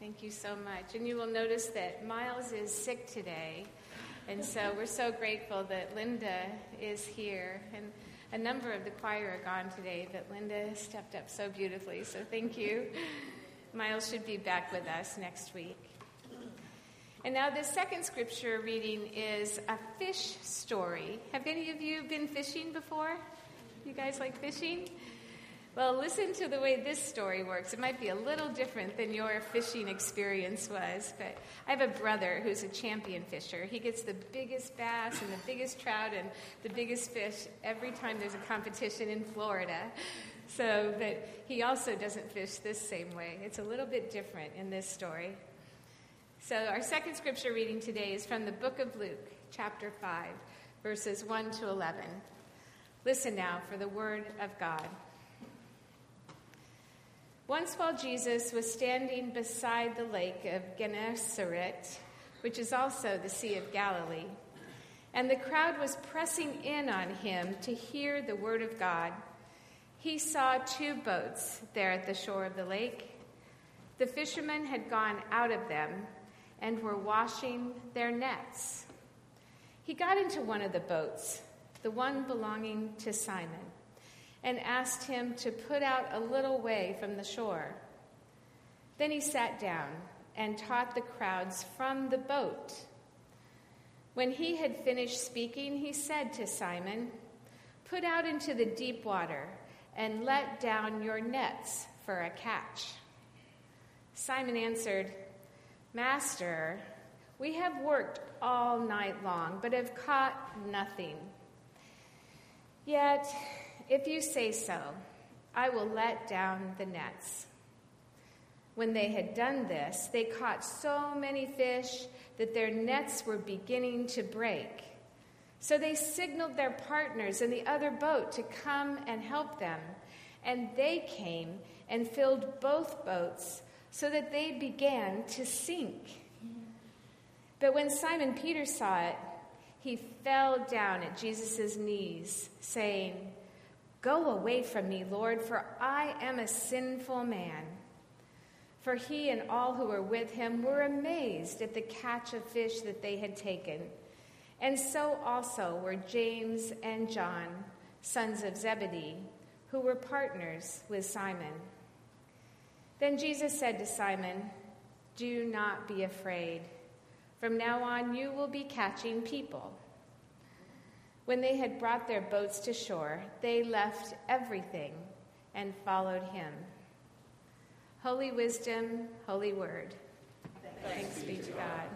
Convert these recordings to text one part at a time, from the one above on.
Thank you so much. And you will notice that Miles is sick today. And so we're so grateful that Linda is here. And a number of the choir are gone today, but Linda stepped up so beautifully. So thank you. Miles should be back with us next week. And now the second scripture reading is a fish story. Have any of you been fishing before? You guys like fishing? Well, listen to the way this story works. It might be a little different than your fishing experience was, but I have a brother who's a champion fisher. He gets the biggest bass and the biggest trout and the biggest fish every time there's a competition in Florida. But he also doesn't fish this same way. It's a little bit different in this story. So our second scripture reading today is from the book of Luke, chapter 5, verses 1 to 11. Listen now for the word of God. Once while Jesus was standing beside the lake of Gennesaret, which is also the Sea of Galilee, and the crowd was pressing in on him to hear the word of God, he saw two boats there at the shore of the lake. The fishermen had gone out of them and were washing their nets. He got into one of the boats, the one belonging to Simon, and asked him to put out a little way from the shore. Then he sat down and taught the crowds from the boat. When he had finished speaking, he said to Simon, "Put out into the deep water and let down your nets for a catch." Simon answered, "Master, we have worked all night long, but have caught nothing. Yet, if you say so, I will let down the nets." When they had done this, they caught so many fish that their nets were beginning to break. So they signaled their partners in the other boat to come and help them. And they came and filled both boats so that they began to sink. But when Simon Peter saw it, he fell down at Jesus' knees, saying, "Go away from me, Lord, for I am a sinful man." For he and all who were with him were amazed at the catch of fish that they had taken. And so also were James and John, sons of Zebedee, who were partners with Simon. Then Jesus said to Simon, "Do not be afraid. From now on you will be catching people." When they had brought their boats to shore, they left everything and followed him. Holy wisdom, holy word. Thanks be to God.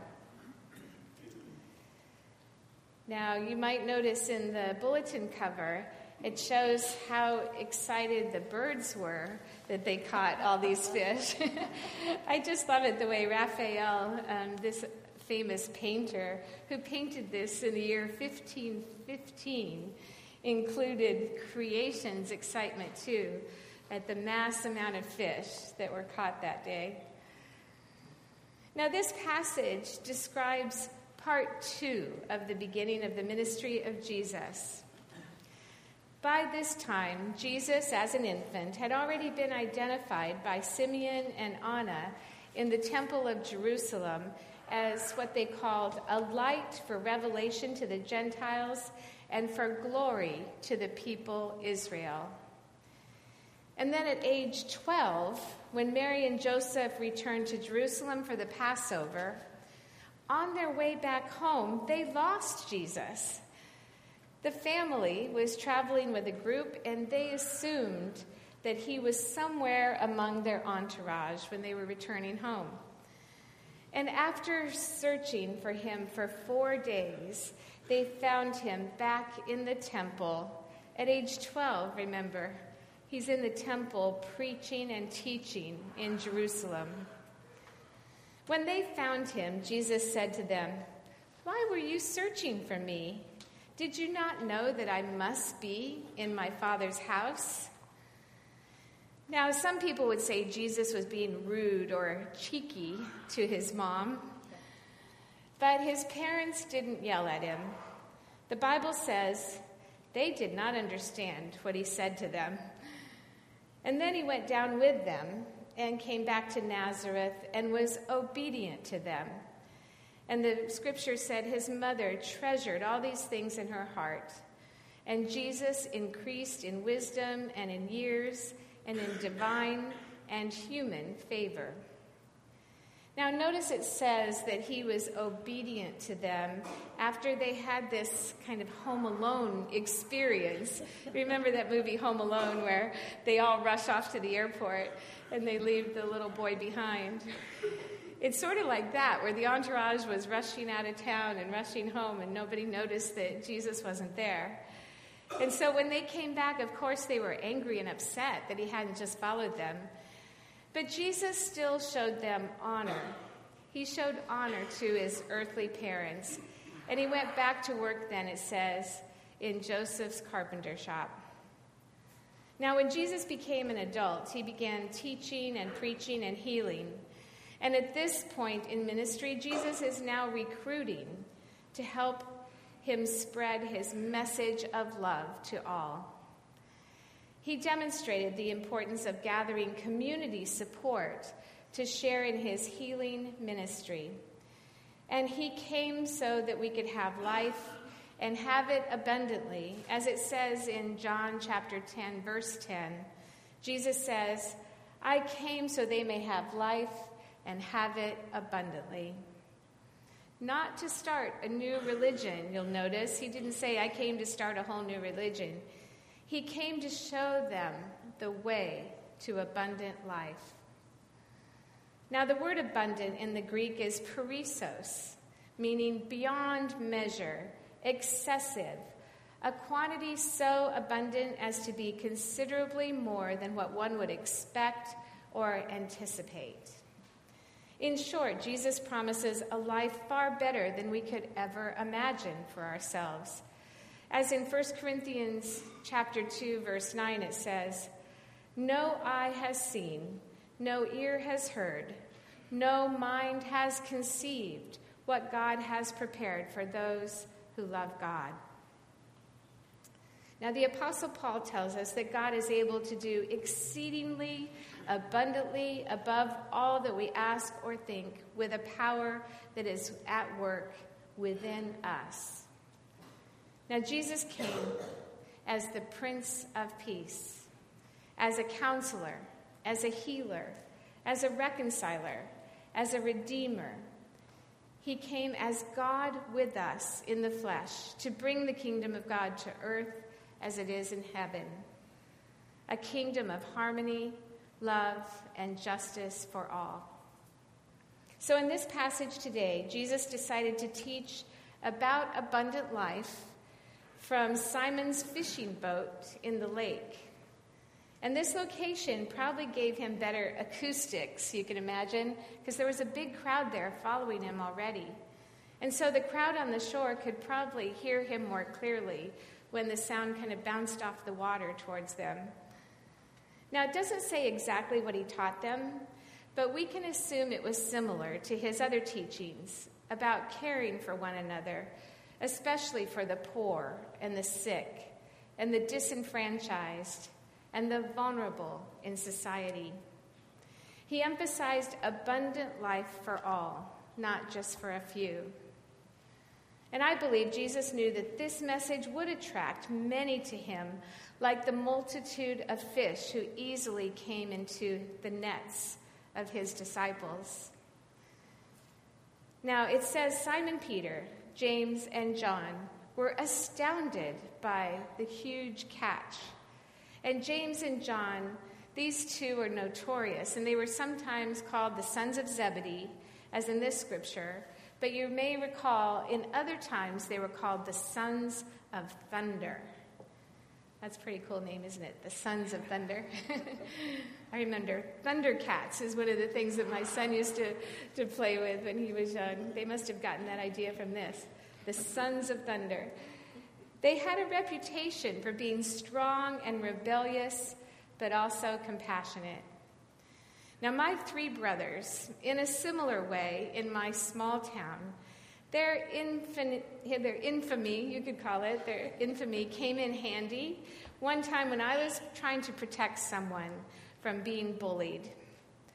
Now, you might notice in the bulletin cover, it shows how excited the birds were that they caught all these fish. I just love it the way Raphael, this famous painter who painted this in the year 1515, included creation's excitement too at the mass amount of fish that were caught that day. Now this passage describes part 2 of the beginning of the ministry of Jesus. By this time, Jesus, as an infant, had already been identified by Simeon and Anna in the Temple of Jerusalem as what they called a light for revelation to the Gentiles and for glory to the people Israel. And then at age 12, when Mary and Joseph returned to Jerusalem for the Passover, on their way back home, they lost Jesus. The family was traveling with a group, and they assumed that he was somewhere among their entourage when they were returning home. And after searching for him for 4 days, they found him back in the temple. At age 12, remember, he's in the temple preaching and teaching in Jerusalem. When they found him, Jesus said to them, "Why were you searching for me? Did you not know that I must be in my Father's house?" Now, some people would say Jesus was being rude or cheeky to his mom, but his parents didn't yell at him. The Bible says they did not understand what he said to them. And then he went down with them, and came back to Nazareth and was obedient to them. And the scripture said his mother treasured all these things in her heart. And Jesus increased in wisdom and in years and in divine and human favor. Now notice it says that he was obedient to them after they had this kind of Home Alone experience. Remember that movie Home Alone where they all rush off to the airport and they leave the little boy behind? It's sort of like that, where the entourage was rushing out of town and rushing home and nobody noticed that Jesus wasn't there. And so when they came back, of course, they were angry and upset that he hadn't just followed them. But Jesus still showed them honor. He showed honor to his earthly parents. And he went back to work then, it says, in Joseph's carpenter shop. Now, when Jesus became an adult, he began teaching and preaching and healing. And at this point in ministry, Jesus is now recruiting to help him spread his message of love to all. He demonstrated the importance of gathering community support to share in his healing ministry. And he came so that we could have life and have it abundantly. As it says in John chapter 10, verse 10, Jesus says, "I came so they may have life and have it abundantly." Not to start a new religion, you'll notice. He didn't say, "I came to start a whole new religion." He came to show them the way to abundant life. Now, the word abundant in the Greek is perissos, meaning beyond measure, excessive, a quantity so abundant as to be considerably more than what one would expect or anticipate. In short, Jesus promises a life far better than we could ever imagine for ourselves. As in 1 Corinthians chapter 2, verse 9, it says, "No eye has seen, no ear has heard, no mind has conceived what God has prepared for those who love God." Now, the Apostle Paul tells us that God is able to do exceedingly abundantly above all that we ask or think with a power that is at work within us. Now, Jesus came as the Prince of Peace, as a counselor, as a healer, as a reconciler, as a redeemer. He came as God with us in the flesh to bring the kingdom of God to earth as it is in heaven, a kingdom of harmony, love, and justice for all. So in this passage today, Jesus decided to teach about abundant life from Simon's fishing boat in the lake. And this location probably gave him better acoustics, you can imagine, because there was a big crowd there following him already. And so the crowd on the shore could probably hear him more clearly when the sound kind of bounced off the water towards them. Now, it doesn't say exactly what he taught them, but we can assume it was similar to his other teachings about caring for one another, especially for the poor and the sick and the disenfranchised and the vulnerable in society. He emphasized abundant life for all, not just for a few. And I believe Jesus knew that this message would attract many to him, like the multitude of fish who easily came into the nets of his disciples. Now, it says Simon Peter, James, and John were astounded by the huge catch. And James and John, these two were notorious, and they were sometimes called the sons of Zebedee, as in this scripture. But you may recall, in other times, they were called the Sons of Thunder. That's a pretty cool name, isn't it? The Sons of Thunder. I remember Thundercats is one of the things that my son used to play with when he was young. They must have gotten that idea from this. The Sons of Thunder. They had a reputation for being strong and rebellious, but also compassionate. Now, my three brothers, in a similar way, in my small town, their infamy, you could call it, their infamy came in handy one time when I was trying to protect someone from being bullied.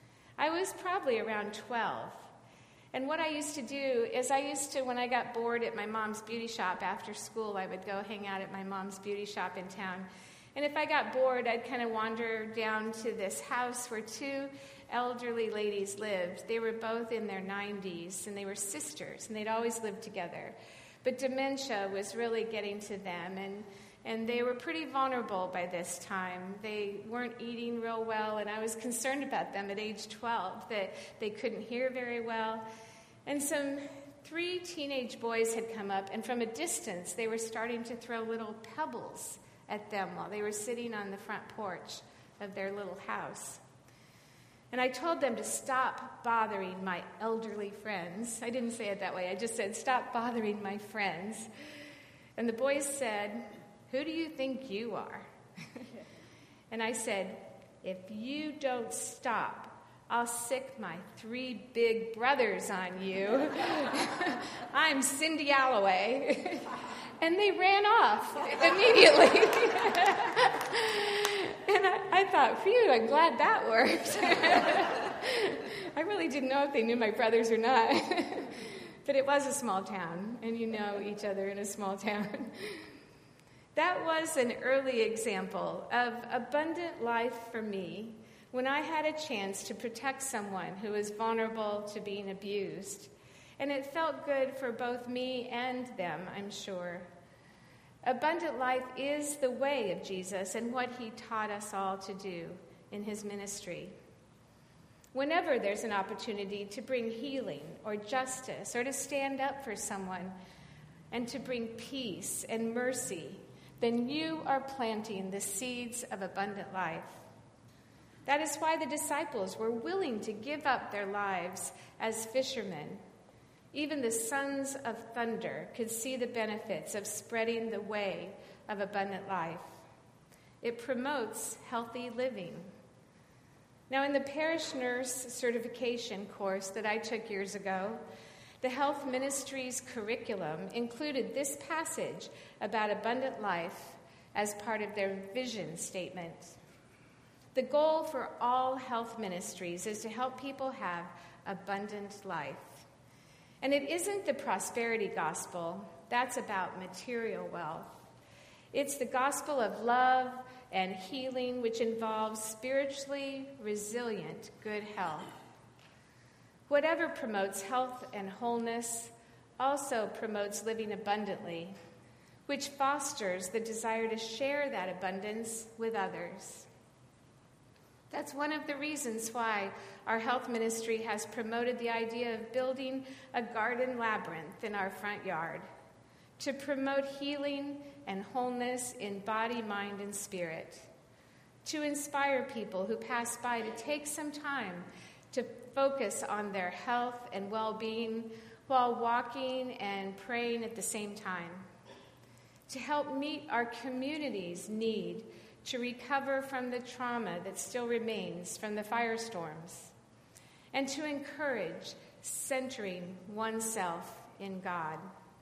I was probably around 12. And what I used to do is when I got bored at my mom's beauty shop after school, I would go hang out at my mom's beauty shop in town. And if I got bored, I'd kind of wander down to this house where two elderly ladies lived. They were both in their 90s, and they were sisters, and they'd always lived together. But dementia was really getting to them, and they were pretty vulnerable by this time. They weren't eating real well, and I was concerned about them at age 12, that they couldn't hear very well. And some 3 teenage boys had come up, and from a distance, they were starting to throw little pebbles at them while they were sitting on the front porch of their little house. And I told them to stop bothering my elderly friends. I didn't say it that way. I just said, stop bothering my friends. And the boys said, who do you think you are? And I said, if you don't stop, I'll sick my 3 big brothers on you. I'm Cindy Alloway. And they ran off immediately. And I thought, phew, I'm glad that worked. I really didn't know if they knew my brothers or not. But it was a small town, and you know each other in a small town. That was an early example of abundant life for me when I had a chance to protect someone who was vulnerable to being abused. And it felt good for both me and them, I'm sure. Abundant life is the way of Jesus and what he taught us all to do in his ministry. Whenever there's an opportunity to bring healing or justice or to stand up for someone and to bring peace and mercy, then you are planting the seeds of abundant life. That is why the disciples were willing to give up their lives as fishermen. Even the sons of thunder could see the benefits of spreading the way of abundant life. It promotes healthy living. Now, in the parish nurse certification course that I took years ago, the health ministry's curriculum included this passage about abundant life as part of their vision statement. The goal for all health ministries is to help people have abundant life. And it isn't the prosperity gospel. That's about material wealth. It's the gospel of love and healing, which involves spiritually resilient good health. Whatever promotes health and wholeness also promotes living abundantly, which fosters the desire to share that abundance with others. That's one of the reasons why our health ministry has promoted the idea of building a garden labyrinth in our front yard to promote healing and wholeness in body, mind, and spirit, to inspire people who pass by to take some time to focus on their health and well-being while walking and praying at the same time, to help meet our community's need to recover from the trauma that still remains from the firestorms, and to encourage centering oneself in God.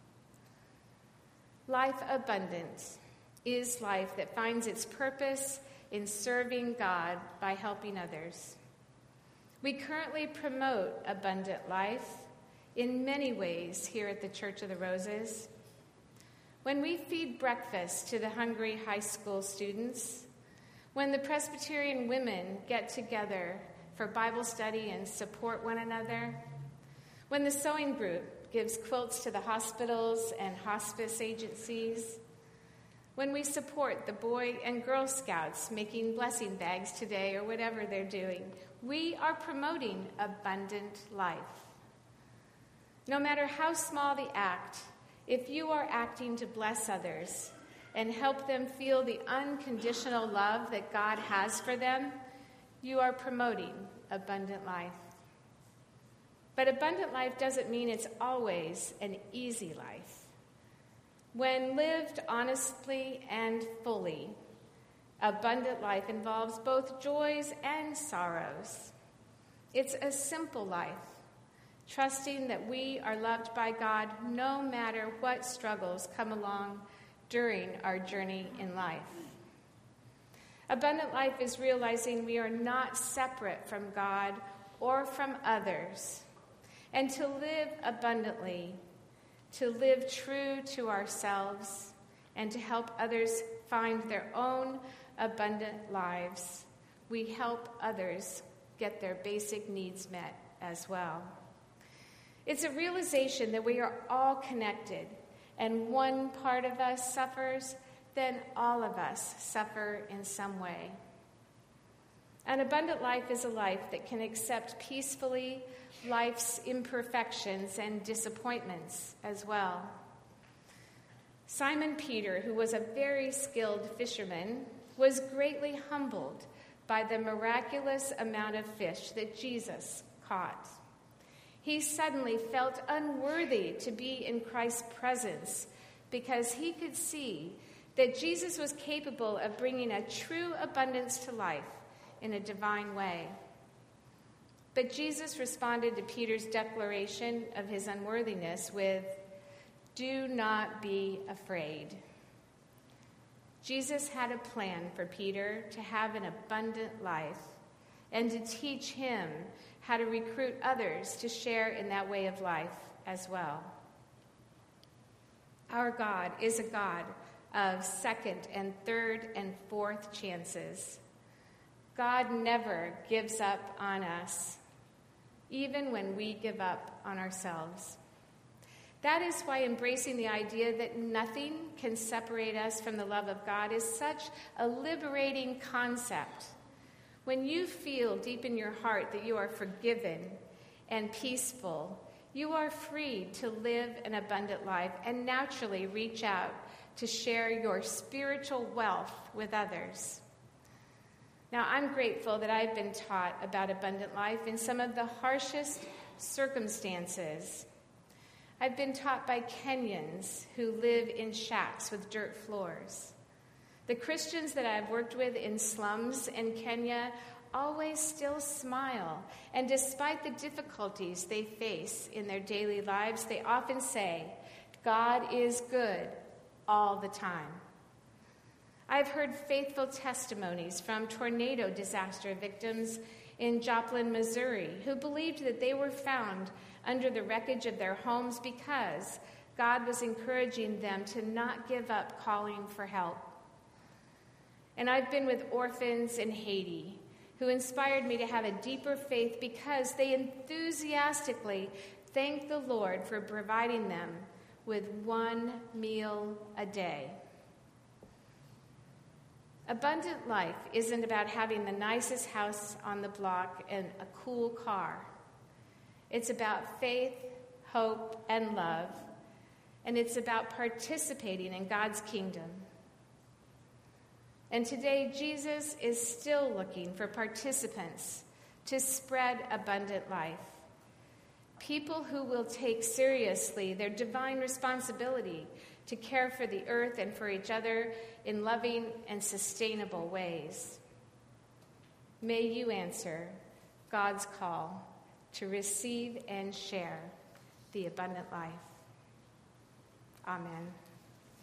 Life abundant is life that finds its purpose in serving God by helping others. We currently promote abundant life in many ways here at the Church of the Roses. When we feed breakfast to the hungry high school students, when the Presbyterian women get together for Bible study and support one another, when the sewing group gives quilts to the hospitals and hospice agencies, when we support the Boy and Girl Scouts making blessing bags today or whatever they're doing, we are promoting abundant life. No matter how small the act, if you are acting to bless others and help them feel the unconditional love that God has for them, you are promoting abundant life. But abundant life doesn't mean it's always an easy life. When lived honestly and fully, abundant life involves both joys and sorrows. It's a simple life, trusting that we are loved by God no matter what struggles come along during our journey in life. Abundant life is realizing we are not separate from God or from others, and to live abundantly, to live true to ourselves, and to help others find their own abundant lives. We help others get their basic needs met as well. It's a realization that we are all connected, and one part of us suffers, then all of us suffer in some way. An abundant life is a life that can accept peacefully life's imperfections and disappointments as well. Simon Peter, who was a very skilled fisherman, was greatly humbled by the miraculous amount of fish that Jesus caught. He suddenly felt unworthy to be in Christ's presence because he could see that Jesus was capable of bringing a true abundance to life in a divine way. But Jesus responded to Peter's declaration of his unworthiness with, "Do not be afraid." Jesus had a plan for Peter to have an abundant life and to teach him how to recruit others to share in that way of life as well. Our God is a God of second and third and fourth chances. God never gives up on us, even when we give up on ourselves. That is why embracing the idea that nothing can separate us from the love of God is such a liberating concept. When you feel deep in your heart that you are forgiven and peaceful, you are free to live an abundant life and naturally reach out to share your spiritual wealth with others. Now, I'm grateful that I've been taught about abundant life in some of the harshest circumstances. I've been taught by Kenyans who live in shacks with dirt floors. The Christians that I've worked with in slums in Kenya always still smile, and despite the difficulties they face in their daily lives, they often say, "God is good all the time." I've heard faithful testimonies from tornado disaster victims in Joplin, Missouri, who believed that they were found under the wreckage of their homes because God was encouraging them to not give up calling for help. And I've been with orphans in Haiti who inspired me to have a deeper faith because they enthusiastically thanked the Lord for providing them with one meal a day. Abundant life isn't about having the nicest house on the block and a cool car. It's about faith, hope, and love, and it's about participating in God's kingdom. And today, Jesus is still looking for participants to spread abundant life. People who will take seriously their divine responsibility to care for the earth and for each other in loving and sustainable ways. May you answer God's call to receive and share the abundant life. Amen.